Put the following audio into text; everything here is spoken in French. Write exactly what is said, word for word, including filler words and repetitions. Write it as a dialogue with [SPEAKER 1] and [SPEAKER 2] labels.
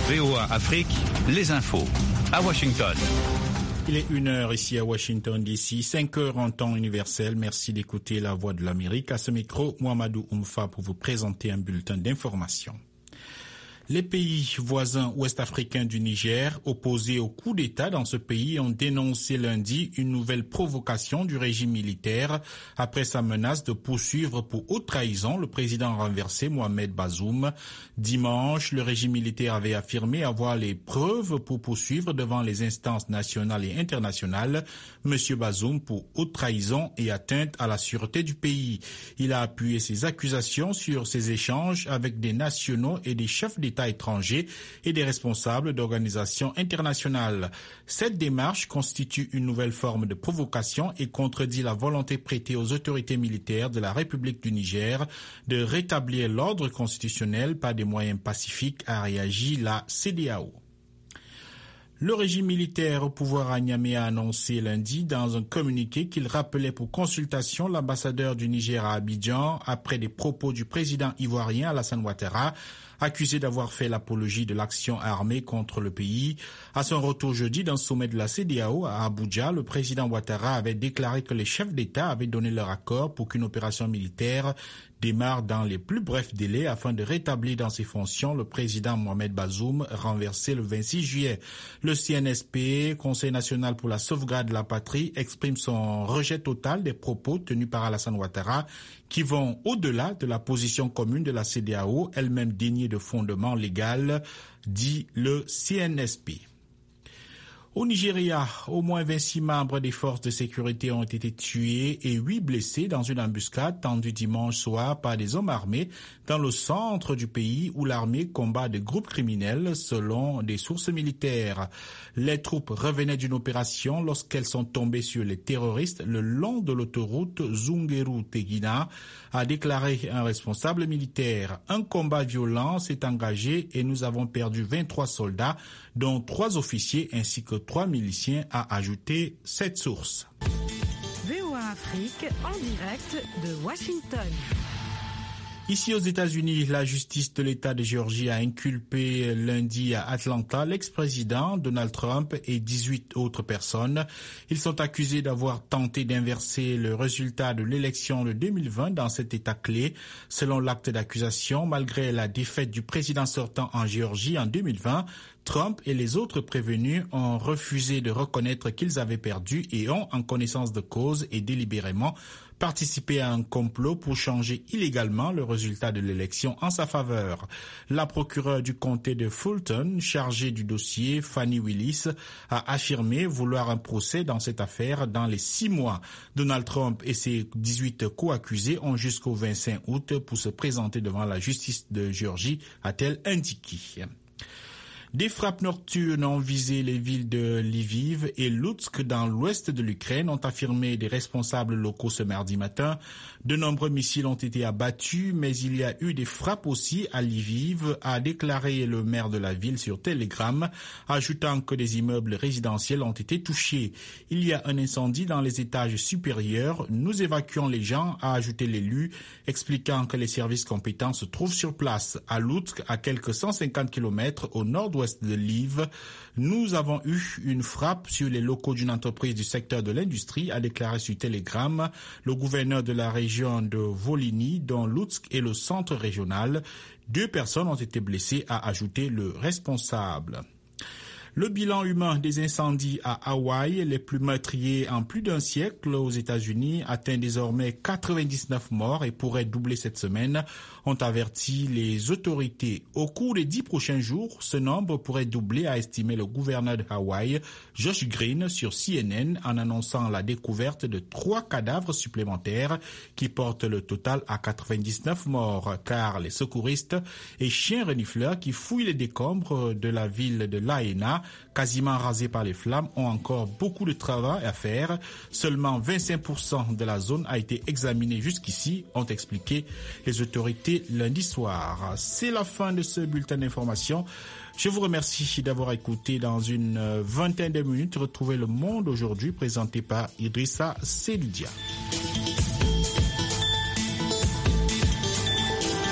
[SPEAKER 1] V O A Afrique, les infos. À Washington.
[SPEAKER 2] Il est une heure ici à Washington D C, cinq heures en temps universel. Merci d'écouter la Voix de l'Amérique. À ce micro, Mohamedou Oumfa pour vous présenter un bulletin d'information. Les pays voisins ouest-africains du Niger, opposés au coup d'État dans ce pays, ont dénoncé lundi une nouvelle provocation du régime militaire après sa menace de poursuivre pour haute trahison le président renversé Mohamed Bazoum. Dimanche, le régime militaire avait affirmé avoir les preuves pour poursuivre devant les instances nationales et internationales M. Bazoum pour haute trahison et atteinte à la sûreté du pays. Il a appuyé ses accusations sur ses échanges avec des nationaux et des chefs d'État étrangers et des responsables d'organisations internationales. Cette démarche constitue une nouvelle forme de provocation et contredit la volonté prêtée aux autorités militaires de la République du Niger de rétablir l'ordre constitutionnel par des moyens pacifiques, a réagi la C E D E A O. Le régime militaire au pouvoir à Niamey a annoncé lundi dans un communiqué qu'il rappelait pour consultation l'ambassadeur du Niger à Abidjan après des propos du président ivoirien Alassane Ouattara, accusé d'avoir fait l'apologie de l'action armée contre le pays. À son retour jeudi d'un sommet de la C E D E A O à Abuja, le président Ouattara avait déclaré que les chefs d'État avaient donné leur accord pour qu'une opération militaire démarre dans les plus brefs délais afin de rétablir dans ses fonctions le président Mohamed Bazoum, renversé le vingt-six juillet. Le C N S P, Conseil national pour la sauvegarde de la patrie, exprime son rejet total des propos tenus par Alassane Ouattara qui vont au-delà de la position commune de la C E D E A O, elle-même déniée de fondement légal, dit le C N S P. Au Nigeria, au moins vingt-six membres des forces de sécurité ont été tués et huit blessés dans une embuscade tendue dimanche soir par des hommes armés dans le centre du pays où l'armée combat des groupes criminels selon des sources militaires. Les troupes revenaient d'une opération lorsqu'elles sont tombées sur les terroristes le long de l'autoroute Zungeru-Tegina, a déclaré un responsable militaire. Un combat violent s'est engagé et nous avons perdu vingt-trois soldats, dont trois officiers ainsi que trois miliciens, a ajouté cette source.
[SPEAKER 3] V O A Afrique en direct de Washington.
[SPEAKER 2] Ici aux États-Unis, la justice de l'État de Géorgie a inculpé lundi à Atlanta l'ex-président Donald Trump et dix-huit autres personnes. Ils sont accusés d'avoir tenté d'inverser le résultat de l'élection de deux mille vingt dans cet État clé. Selon l'acte d'accusation, malgré la défaite du président sortant en Géorgie en deux mille vingt, Trump et les autres prévenus ont refusé de reconnaître qu'ils avaient perdu et ont, en connaissance de cause et délibérément, participé à un complot pour changer illégalement le résultat de l'élection en sa faveur. La procureure du comté de Fulton, chargée du dossier, Fannie Willis, a affirmé vouloir un procès dans cette affaire dans les six mois. Donald Trump et ses dix-huit co-accusés ont jusqu'au vingt-cinq août pour se présenter devant la justice de Géorgie, a-t-elle indiqué. Des frappes nocturnes ont visé les villes de Lviv et Lutsk dans l'ouest de l'Ukraine, ont affirmé des responsables locaux ce mardi matin. De nombreux missiles ont été abattus, mais il y a eu des frappes aussi à Lviv, a déclaré le maire de la ville sur Telegram, ajoutant que des immeubles résidentiels ont été touchés. Il y a un incendie dans les étages supérieurs. Nous évacuons les gens, a ajouté l'élu, expliquant que les services compétents se trouvent sur place. À Lutsk, à quelques cent cinquante kilomètres au nord-ouest de Lviv, nous avons eu une frappe sur les locaux d'une entreprise du secteur de l'industrie, a déclaré sur Telegram le gouverneur de la région de Volhynie, dont Lutsk est le centre régional. Deux personnes ont été blessées, a ajouté le responsable. Le bilan humain des incendies à Hawaï, les plus meurtriers en plus d'un siècle aux États-Unis, atteint désormais quatre-vingt-dix-neuf morts et pourrait doubler cette semaine, ont averti les autorités. Au cours des dix prochains jours, ce nombre pourrait doubler, a estimé le gouverneur de Hawaï, Josh Green, sur C N N, en annonçant la découverte de trois cadavres supplémentaires qui portent le total à quatre-vingt-dix-neuf morts, car les secouristes et chiens renifleurs qui fouillent les décombres de la ville de Lahaina, quasiment rasés par les flammes, ont encore beaucoup de travail à faire. Seulement vingt-cinq pour cent de la zone a été examinée jusqu'ici, ont expliqué les autorités lundi soir. C'est la fin de ce bulletin d'information. Je vous remercie d'avoir écouté. Dans une vingtaine de minutes, retrouvez Le Monde aujourd'hui, présenté par Idrissa Seloudia.